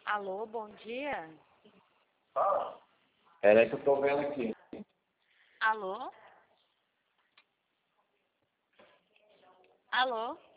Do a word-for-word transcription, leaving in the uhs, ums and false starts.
Alô, bom dia. Ah, peraí que eu tô vendo aqui. Alô? Alô?